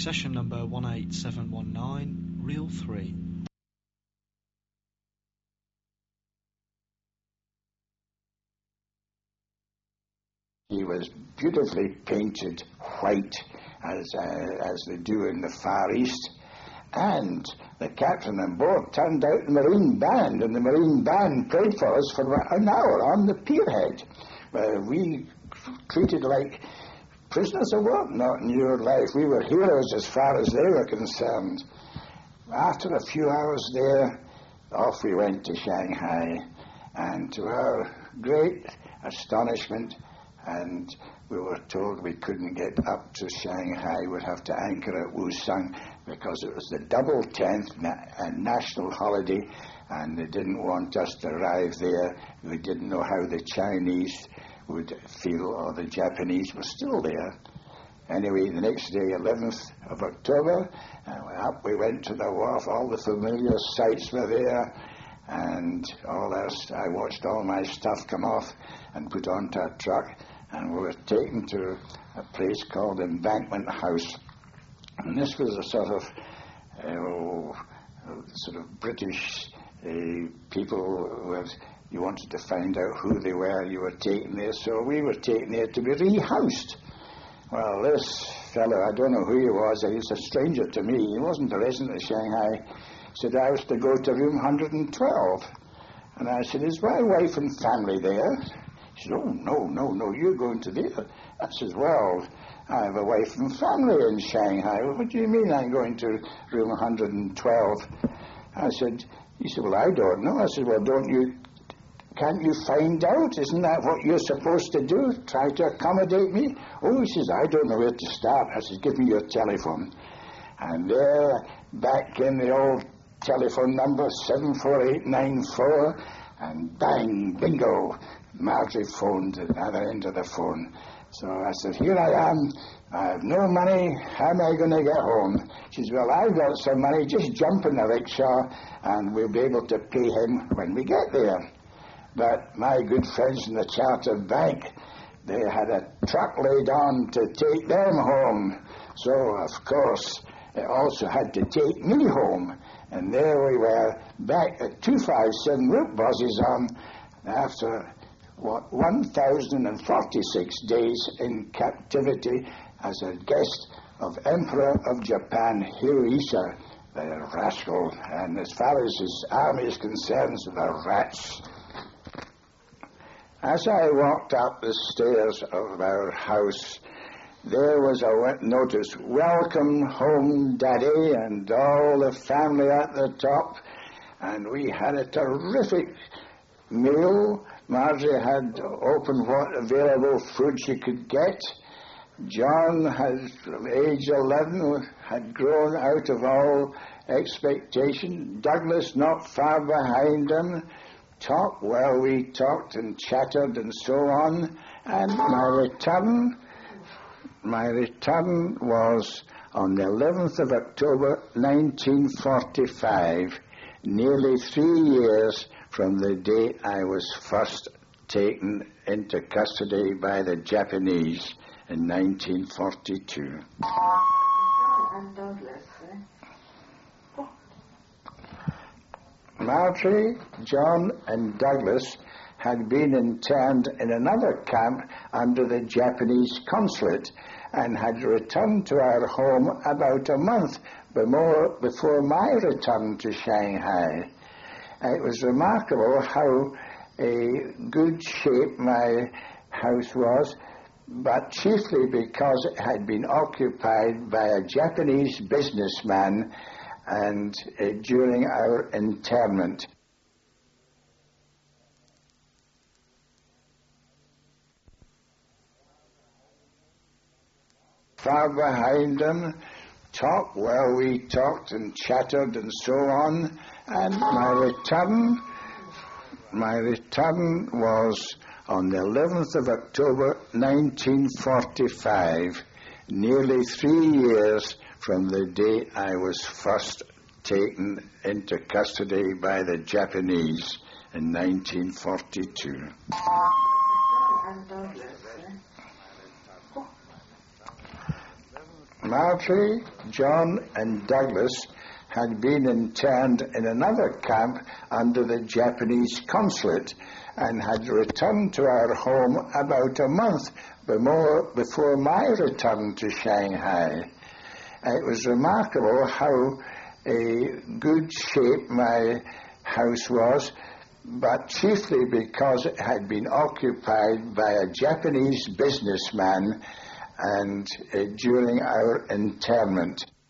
Succession number 18719, reel 3. He was beautifully painted white, as they do in the Far East. And the captain on board turned out the Marine Band, and the Marine Band played for us for an hour on the pierhead. We treated like prisoners of war, not in your life. We were heroes as far as they were concerned. After a few hours there, off we went to Shanghai, and to our great astonishment, and we were told we couldn't get up to Shanghai, we'd have to anchor at Wusong, because it was the double 10th national holiday, and they didn't want us to arrive there. We didn't know how the Chinese would feel, or the Japanese were still there. Anyway, the next day, 11th of October, up we went to the wharf. All the familiar sights were there, and I watched all my stuff come off and put onto a truck, and we were taken to a place called Embankment House. And this was a sort of British people who you wanted to find out who they were. You were taken there, so we were taken there to be rehoused. Well, this fellow, I don't know who he was. He was a stranger to me. He wasn't a resident of Shanghai. He said I was to go to room 112. And I said, is my wife and family there? He said, oh, no, you're going to there. I said, well, I have a wife and family in Shanghai. Well, what do you mean I'm going to room 112? He said, well, I don't know. I said, well, can't you find out? Isn't that what you're supposed to do? Try to accommodate me? Oh, he says, I don't know where to start. I said, give me your telephone. And there, back in the old telephone number, 74894, and bang, bingo, Marjorie phoned at the other end of the phone. So I said, here I am. I have no money. How am I going to get home? She said, well, I've got some money. Just jump in the rickshaw, and we'll be able to pay him when we get there. But my good friends in the Charter Bank, they had a truck laid on to take them home. So, of course, it also had to take me home. And there we were, back at 257 Route Bosizon, after 1,046 days in captivity as a guest of Emperor of Japan, Hirohisa, the rascal. And as far as his army is concerned, the rats. As I walked up the stairs of our house, there was a notice, welcome home, Daddy, and all the family at the top. And we had a terrific meal. Marjorie had opened what available food she could get. John, from age 11, had grown out of all expectation. Douglas, not far behind him. Talked, well, we talked and chattered and so on. And my return was on the 11th of October 1945, nearly 3 years from the day I was first taken into custody by the Japanese in 1942. And Douglas, Marjorie, John, and Douglas had been interned in another camp under the Japanese consulate and had returned to our home about a month before my return to Shanghai. It was remarkable how good shape my house was, but chiefly because it had been occupied by a Japanese businessman and during our internment. Far behind them, we talked and chattered and so on, and my return was on the 11th of October 1945, nearly 3 years from the day I was first taken into custody by the Japanese in 1942. Marjorie, John and Douglas had been interned in another camp under the Japanese consulate and had returned to our home about a month before my return to Shanghai. It was remarkable how good shape my house was, but chiefly because it had been occupied by a Japanese businessman and during our internment.